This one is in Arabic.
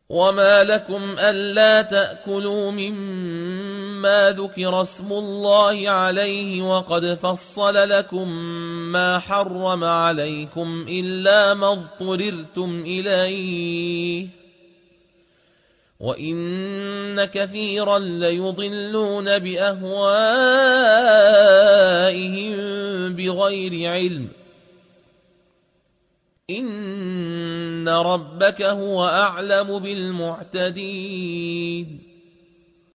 وما لكم ألا تأكلوا مما ذكر اسم الله عليه وقد فصل لكم ما حرم عليكم إلا ما اضطررتم إليه وإن كثيرا ليضلون بأهوائهم بغير علم إن ربك هو أعلم بالمعتدين